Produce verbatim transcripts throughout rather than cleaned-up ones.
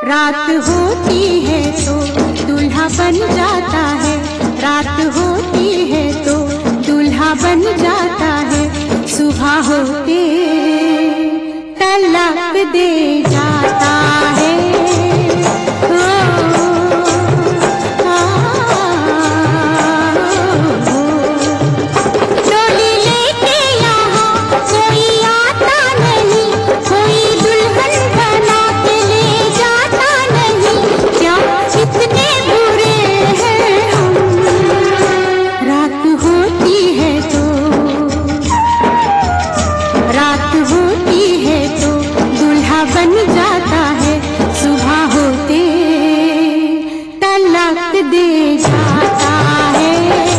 रात होती है तो दूल्हा बन जाता है, रात होती है तो दूल्हा बन जाता है, सुबह होते तलाक दे जाता है। बन जाता है, सुबह होते तलाक दे जाता है।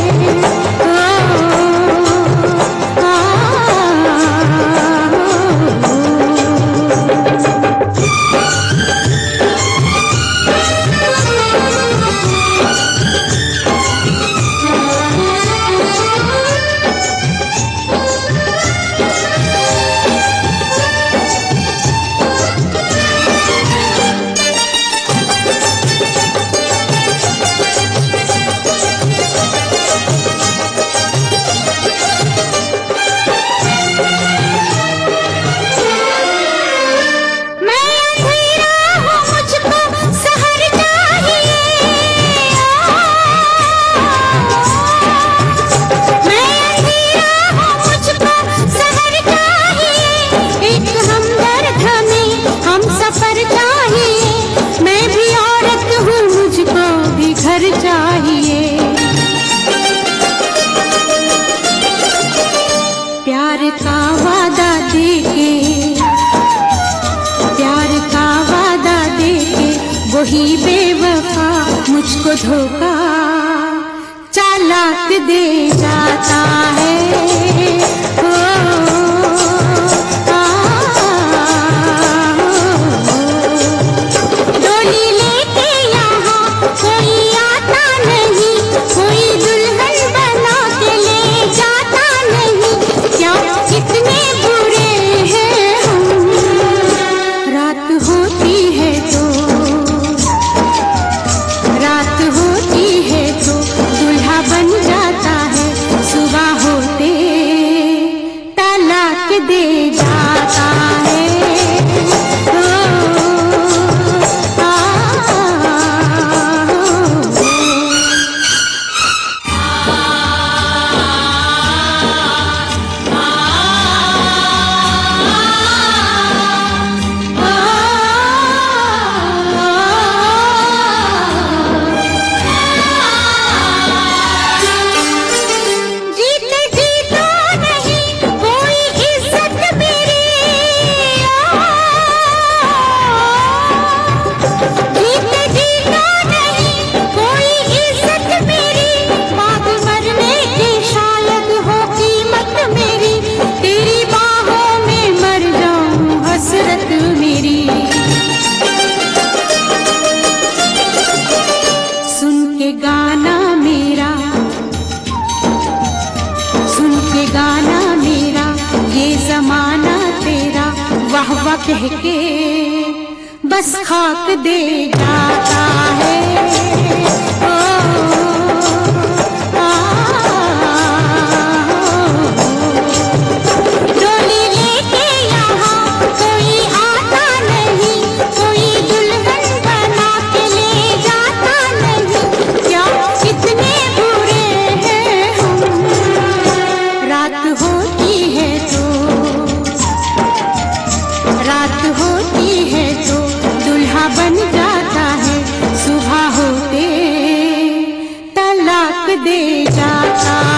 प्यार का वादा देके, प्यार का वादा देके वही बेवफा मुझको धोखा चालाक दे जाता है। ओ, आ, डोली लेके यहाँ कोई आता नहीं, कोई दुल्हन बना के ले जाता नहीं, क्या कितने बुरे हैं हम। रात होती है तो, रात होती है तो दूल्हा बन जाता है, सुबह होते तलाक दे जाता है। गाना मेरा सुन के गाना मेरा, ये जमाना तेरा वाह वाह कह के बस खाक दे जाता है। ओ, आ, डोली लेके यहाँ कोई आता नहीं, कोई दुल्हन बना के ले जाता नहीं, क्या कितने बुरे हैं हम। रात होती है तो, रात होती है तो दूल्हा बन जाता है, सुबह होते तलाक दे जाता